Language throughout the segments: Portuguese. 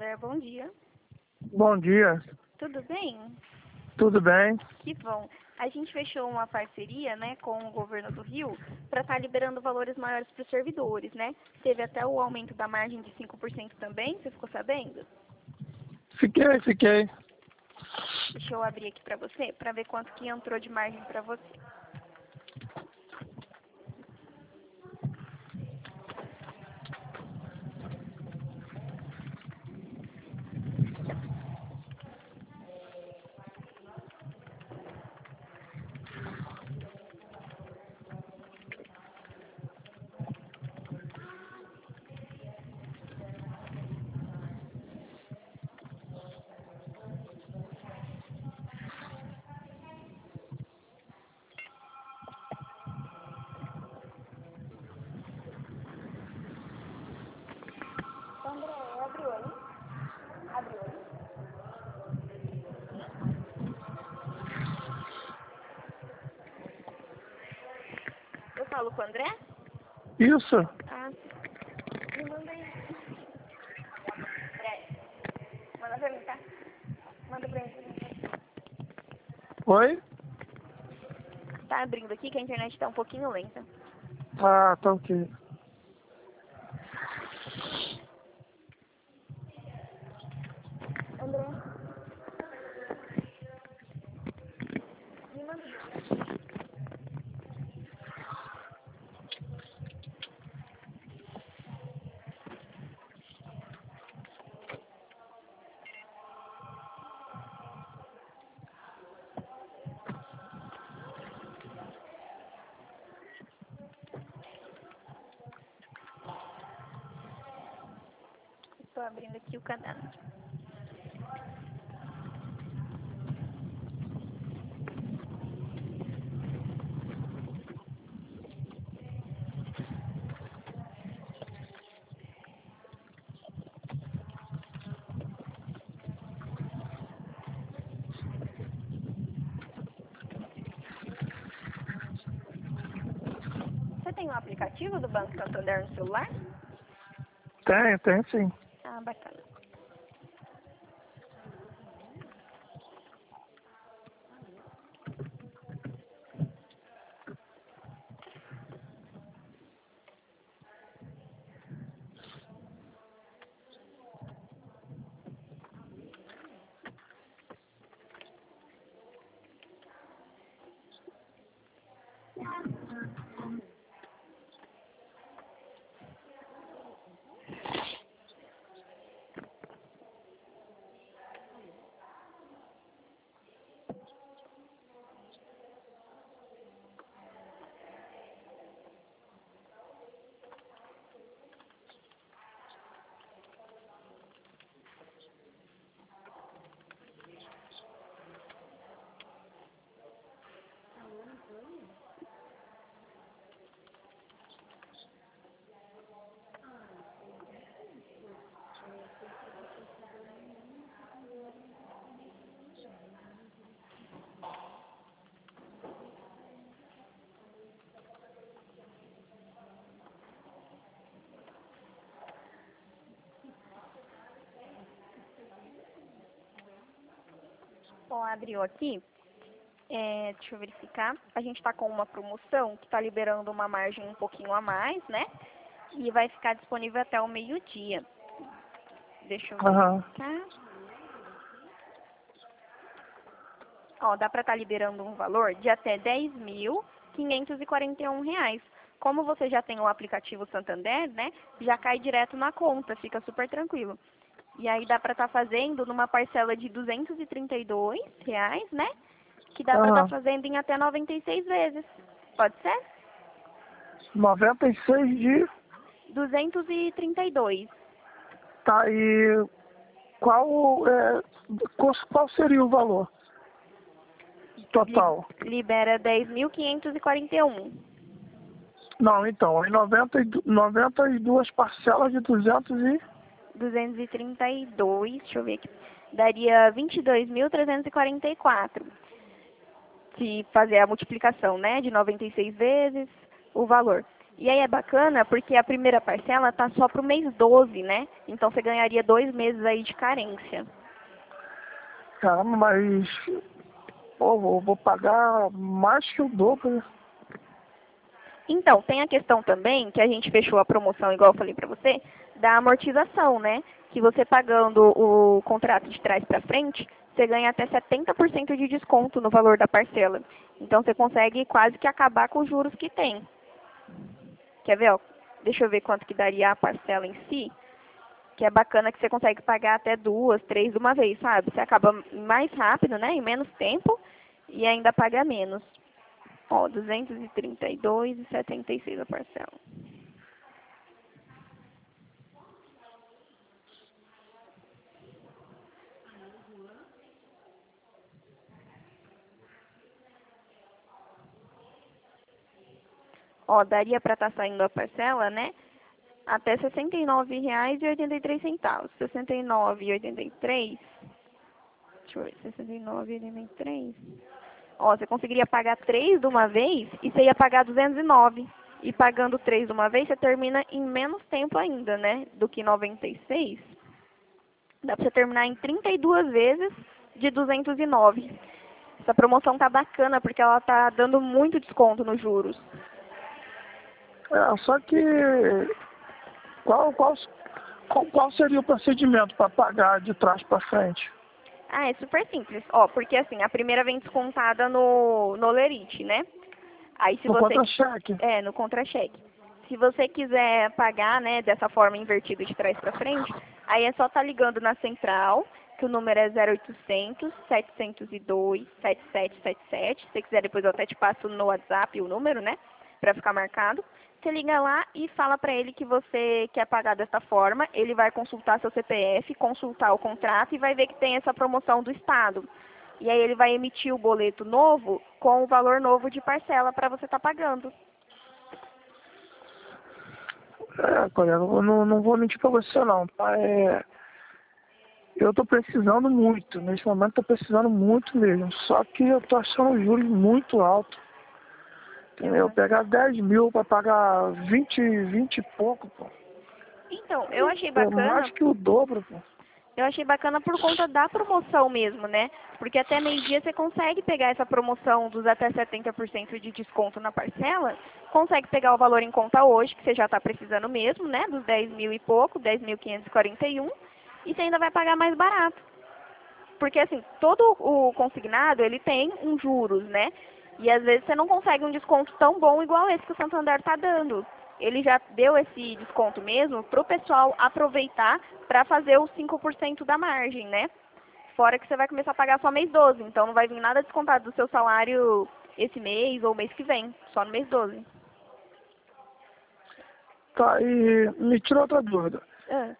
Santander, bom dia. Bom dia, Tudo bem? tudo bem? Que bom. A gente fechou uma parceria, né, com o governo do Rio para estar liberando valores maiores para os servidores, né? Teve até o aumento da margem de 5% também, você ficou sabendo? Fiquei. Deixa eu abrir aqui para você, para ver quanto que entrou de margem para você. André, abriu aí? Abriu aí? Eu falo com o André? Isso, Ah, me manda aí. André, manda pra mim, tá? Manda pra mim. oi? Tá abrindo aqui que a internet tá um pouquinho lenta. Ah, tá ok. André, me manda. Estou abrindo aqui o cadastro. Você tem um aplicativo do Banco Santander no celular? Tem sim. Ah, bacana. Bom, abriu aqui. Deixa eu verificar. A gente está com uma promoção que está liberando uma margem um pouquinho a mais, né? E vai ficar disponível até o meio-dia. Deixa eu Aham. verificar. Ó, dá para estar liberando um valor de até R$ 10.541. Como você já tem o aplicativo Santander, né? Já cai direto na conta, fica super tranquilo. E aí dá para estar fazendo numa parcela de R$ 232, né? Que dá para estar Aham. fazendo em até 96 vezes. Pode ser? 96 de... 232. Tá, e qual seria o valor total? Libera 10.541. Não, então, em 92 parcelas de 232, deixa eu ver aqui. Daria 22.344. Se fazer a multiplicação, né, de 96 vezes o valor. E aí é bacana porque a primeira parcela tá só pro mês 12, né? Então você ganharia 2 meses aí de carência. Caramba, mas pô, vou pagar mais que o dobro, né? Então, tem a questão também, que a gente fechou a promoção, igual eu falei pra você, da amortização, né? Que você pagando o contrato de trás pra frente, você ganha até 70% de desconto no valor da parcela. Então, você consegue quase que acabar com os juros que tem. Quer ver, ó? Deixa eu ver quanto que daria a parcela em si. Que é bacana que você consegue pagar até 2, 3 de uma vez, sabe? Você acaba mais rápido, né? Em menos tempo e ainda paga menos. Ó, 232,76 a parcela. Ó, daria para estar saindo a parcela, né? Até R$ 69,83. 69,83. Deixa eu ver, 69,83. Ó, você conseguiria pagar 3 de uma vez e você ia pagar 209. E pagando 3 de uma vez, você termina em menos tempo ainda, né? Do que 96. Dá pra você terminar em 32 vezes de 209. Essa promoção tá bacana porque ela tá dando muito desconto nos juros. Só que qual seria o procedimento para pagar de trás para frente? Ah, é super simples. Ó, porque assim, a primeira vem descontada no Lerite, né? Aí se No você... contra-cheque? no contra-cheque. Se você quiser pagar, né, dessa forma invertida de trás para frente, aí é só estar ligando na central, que o número é 0800 702 7777. Se você quiser, depois eu até te passo no WhatsApp o número, né, para ficar marcado. Você liga lá e fala para ele que você quer pagar dessa forma. Ele vai consultar seu CPF, consultar o contrato e vai ver que tem essa promoção do Estado. E aí ele vai emitir o boleto novo com o valor novo de parcela para você estar pagando. Colega, eu não vou mentir pra você não, tá? Eu tô precisando muito, nesse momento tô precisando muito mesmo. Só que eu tô achando os juros muito altos. Eu pegar 10 mil pra pagar 20 e pouco, pô. Então, eu achei É mais bacana. que o dobro, pô. Eu achei bacana por conta da promoção mesmo, né? Porque até meio-dia você consegue pegar essa promoção dos até 70% de desconto na parcela, consegue pegar o valor em conta hoje, que você já está precisando mesmo, né? Dos 10 mil e pouco, 10.541, e você ainda vai pagar mais barato. Porque assim, todo o consignado, ele tem uns juros, né? E às vezes você não consegue um desconto tão bom igual esse que o Santander está dando. Ele já deu esse desconto mesmo para o pessoal aproveitar para fazer os 5% da margem, né? Fora que você vai começar a pagar só mês 12, então não vai vir nada descontado do seu salário esse mês ou mês que vem, só no mês 12. Tá, e me tira outra dúvida. Ah.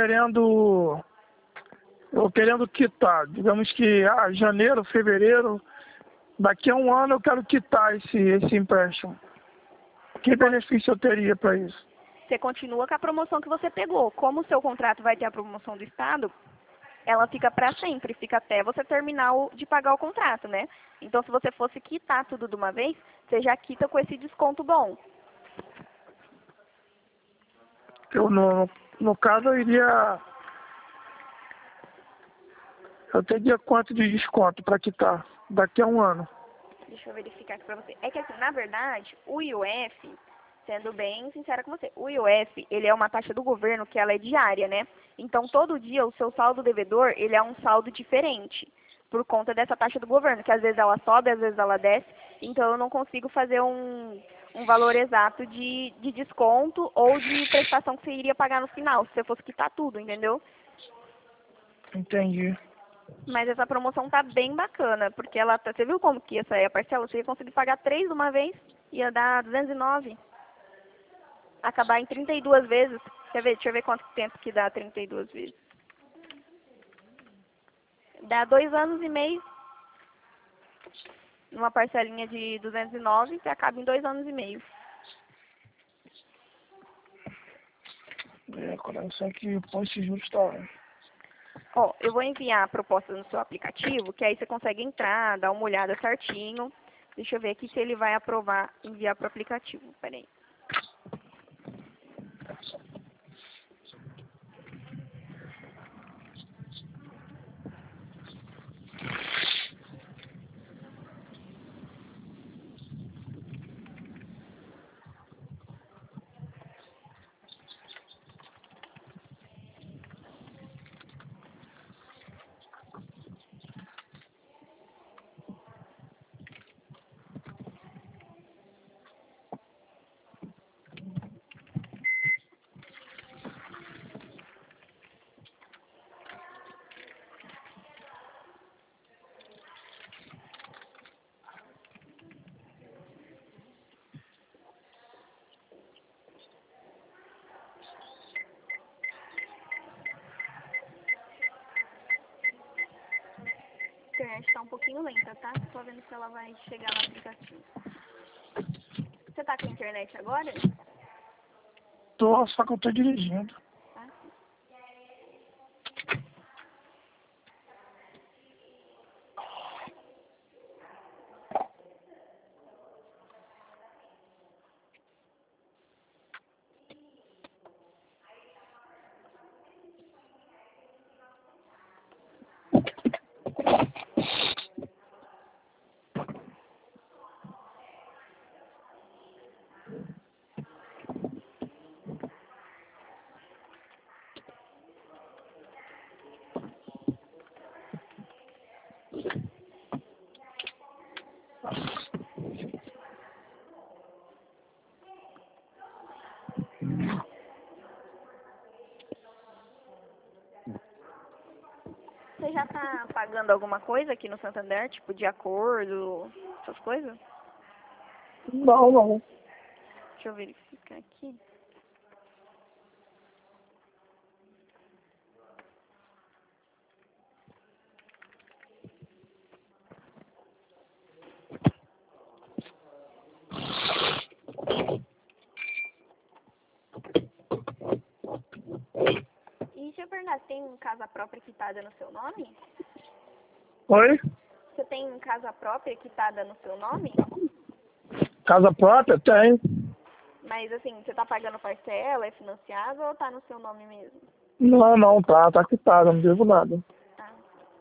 Eu querendo quitar, digamos que janeiro, fevereiro, daqui a um ano eu quero quitar esse empréstimo. Que benefício eu teria para isso? Você continua com a promoção que você pegou. Como o seu contrato vai ter a promoção do Estado, ela fica para sempre, fica até você terminar de pagar o contrato, né? Então, se você fosse quitar tudo de uma vez, você já quita com esse desconto bom. No caso, eu teria quanto de desconto para quitar daqui a um ano? Deixa eu verificar aqui pra você. É que assim, na verdade, o IOF, sendo bem sincera com você, o IOF, ele é uma taxa do governo que ela é diária, né? Então, todo dia o seu saldo devedor, ele é um saldo diferente, por conta dessa taxa do governo, que às vezes ela sobe, às vezes ela desce, então eu não consigo fazer um valor exato de desconto ou de prestação que você iria pagar no final, se você fosse quitar tudo, entendeu? Entendi. Mas essa promoção tá bem bacana, porque ela tá, você viu como que ia sair a parcela? Você ia conseguir pagar 3 de uma vez, ia dar 209. Acabar em 32 vezes. Quer ver? Deixa eu ver quanto tempo que dá 32 vezes. Dá 2 anos e meio. Numa parcelinha de 209, você acaba em 2 anos e meio. Colega, só que põe esses juros tá. Ó, eu vou enviar a proposta no seu aplicativo, que aí você consegue entrar, dar uma olhada certinho. Deixa eu ver aqui se ele vai aprovar enviar para o aplicativo. Peraí. A internet está um pouquinho lenta, tá? Tô vendo se ela vai chegar no aplicativo. Você tá com a internet agora? Tô, só que eu tô dirigindo. Tá? Você já tá pagando alguma coisa aqui no Santander, tipo de acordo, essas coisas? Não, não. Deixa eu verificar aqui. E deixa eu perguntar, você tem casa própria quitada no seu nome? Oi? Você tem casa própria quitada no seu nome? Casa própria? Tem. Mas assim, você tá pagando parcela, é financiado ou tá no seu nome mesmo? Não, não, tá quitado, não devo nada. Tá.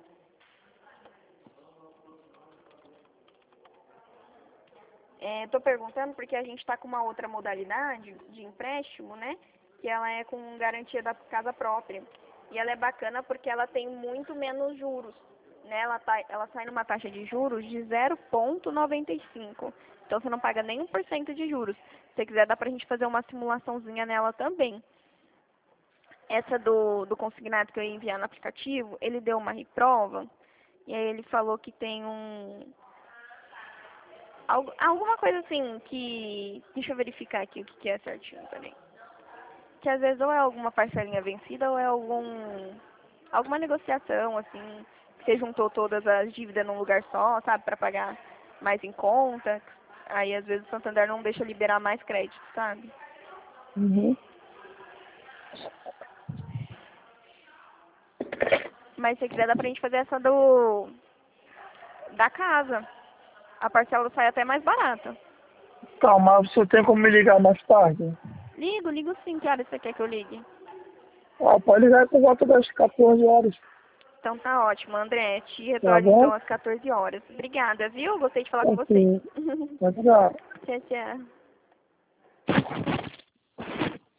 Tô perguntando porque a gente tá com uma outra modalidade de empréstimo, né? Que ela é com garantia da casa própria. E ela é bacana porque ela tem muito menos juros, né? Ela sai numa taxa de juros de 0,95. Então você não paga nem 1% de juros. Se você quiser, dá pra gente fazer uma simulaçãozinha nela também. Essa do consignado que eu ia enviar no aplicativo, ele deu uma reprova. E aí ele falou que tem alguma coisa assim que... Deixa eu verificar aqui o que é certinho também. Que às vezes ou é alguma parcelinha vencida ou é alguma negociação, assim, que você juntou todas as dívidas num lugar só, sabe, para pagar mais em conta. Aí às vezes o Santander não deixa liberar mais crédito, sabe? Uhum. Mas se você quiser dá pra gente fazer essa da casa. A parcela sai até mais barata. Calma, você tem como me ligar mais tarde? Ligo sim, que horas você quer que eu ligue? Ah, pode ligar por volta das 14 horas. Então tá ótimo, André. Te Tá retorno bom? então às 14 horas. Obrigada, viu? Gostei de falar com você. Ok. Pode ligar. Tchau, tchau.